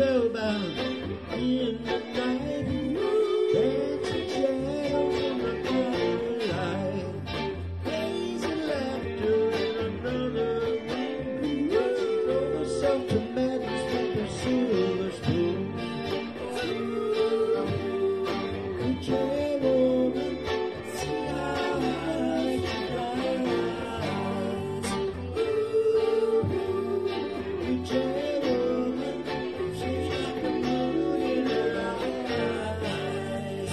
spellbound in the night. Dancing shadows in the twilight. Lazy laughter in another room. Throw herself to madness with a silver spoon. Reach out, woman, see how high she flies. Reach out, woman, she's got the moon in her eyes.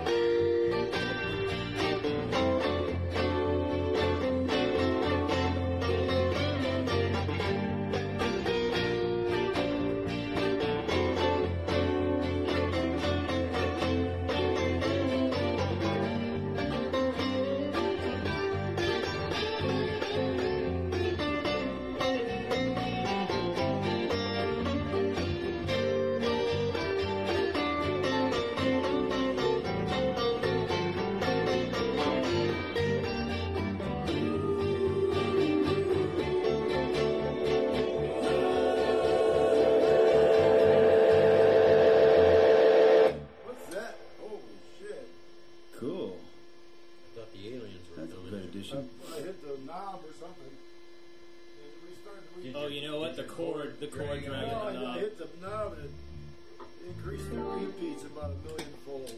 What's that? Holy shit. Cool. I thought the aliens were That's a coming. good addition. I hit the knob or something. And we started. Oh, you know what? The cord dragging Oh, the I knob. hit the knob and it increased the repeats about 1,000,000-fold.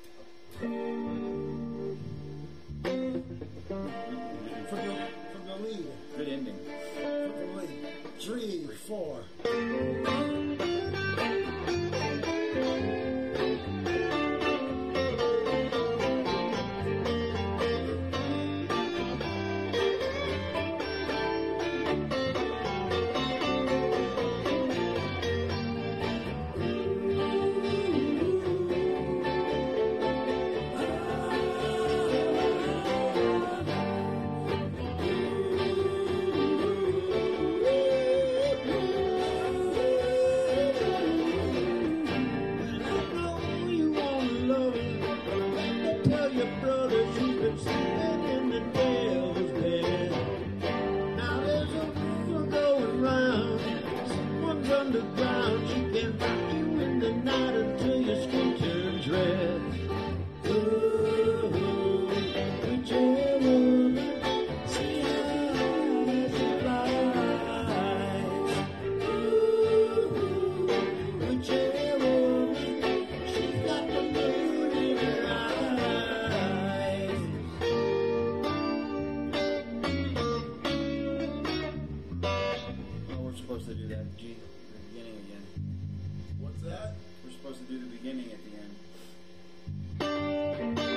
From the lead. Good ending. From the lead. 3, 4. Tell your brother she's been sleeping in the devil's bed. Now there's a rumor going round. Someone's underground. She can rock you in the night until your skin turns red. Ooh, reach out, woman, see how high she flies. Ooh, reach out, woman, she's got the moon in her eyes. Oh, we're supposed to do that G at the beginning again. What's that? We're supposed to do the beginning at the end.